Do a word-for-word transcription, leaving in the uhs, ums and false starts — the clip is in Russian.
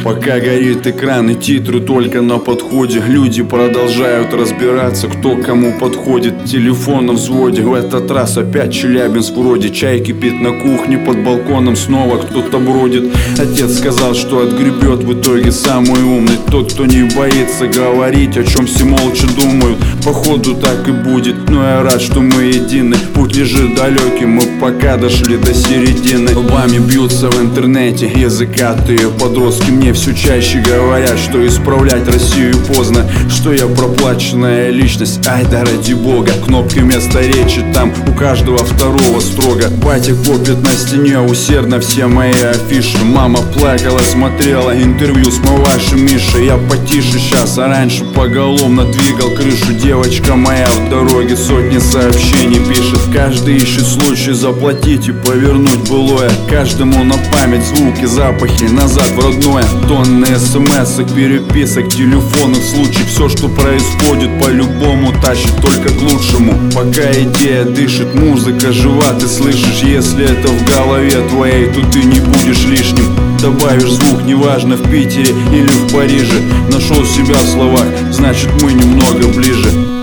Пока горит экран и титры только на подходе, люди продолжают разбираться, кто кому подходит. Телефон на взводе, в этот раз опять Челябинск вроде. Чай кипит на кухне, под балконом снова кто-то бродит. Отец сказал, что отгребет в итоге самый умный тот, кто не боится говорить, о чем все молча думают. Походу так и будет, но я рад, что мы едины. Путь лежит далекий, мы пока дошли до середины. Лбами бьются в интернете языкатые подростки. Мне все чаще говорят, что исправлять Россию поздно, что я проплаченная личность, ай да ради бога. Кнопки вместо речи, там у каждого второго строго. Батя копит на стене усердно все мои афиши. Мама плакала, смотрела интервью с вашим Мишей. Я потише сейчас, а раньше поголовно двигал крышу. Девочка моя в дороге сотни сообщений пишет. Каждый ищет случай заплатить и повернуть былое. Каждому на память звуки, запахи, назад в родное. Тонны смс-ок, переписок, телефонных случаев. Все, что происходит, по-любому тащит только к лучшему. Пока идея дышит, музыка жива, ты слышишь. Если это в голове твоей, то ты не будешь лишним. Добавишь звук, неважно в Питере или в Париже. Нашел себя в словах, значит мы немного ближе.